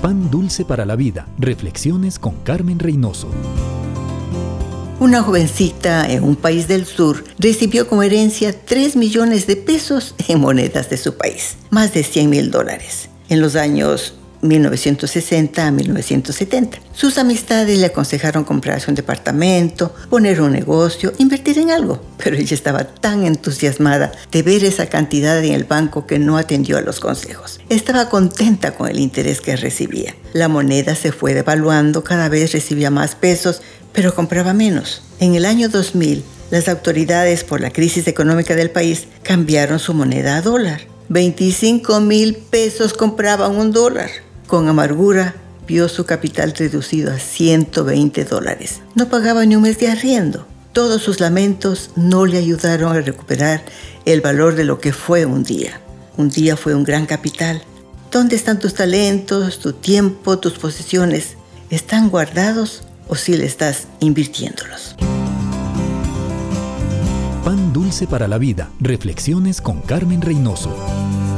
Pan dulce para la vida. Reflexiones con Carmen Reynoso. Una jovencita en un país del sur recibió como herencia 3 millones de pesos en monedas de su país, más de $100,000, en los años 1960 a 1970. Sus amistades le aconsejaron comprarse un departamento, poner un negocio, invertir en algo, pero ella estaba tan entusiasmada de ver esa cantidad en el banco que no atendió a los consejos. Estaba contenta con el interés que recibía. La moneda se fue devaluando, cada vez recibía más pesos, pero compraba menos. En el año 2000, las autoridades, por la crisis económica del país, cambiaron su moneda a dólar. 25,000 pesos compraban $1. Con amargura, vio su capital reducido a $120. No pagaba ni un mes de arriendo. Todos sus lamentos no le ayudaron a recuperar el valor de lo que fue un día. Un día fue un gran capital. ¿Dónde están tus talentos, tu tiempo, tus posesiones? ¿Están guardados o si le estás invirtiéndolos? Pan dulce para la vida. Reflexiones con Carmen Reynoso.